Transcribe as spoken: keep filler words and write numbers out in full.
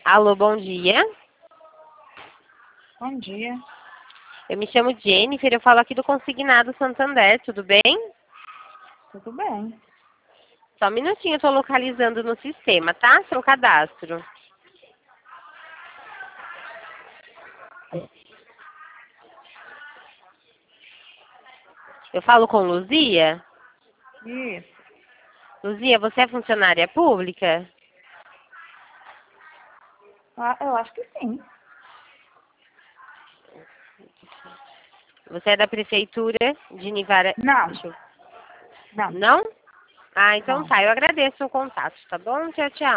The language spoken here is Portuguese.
Alô, bom dia. Bom dia. Eu me chamo Jennifer, eu falo aqui do Consignado Santander, tudo bem? Tudo bem. Só um minutinho, eu estou localizando no sistema, tá? Seu cadastro. Eu falo com Luzia? Isso. Luzia, você é funcionária pública? Ah, eu acho que sim. Você é da Prefeitura de Nivara... Não. Deixa eu- Não. Não? Ah, então Não. tá, eu agradeço o contato, tá bom? Tchau, tchau.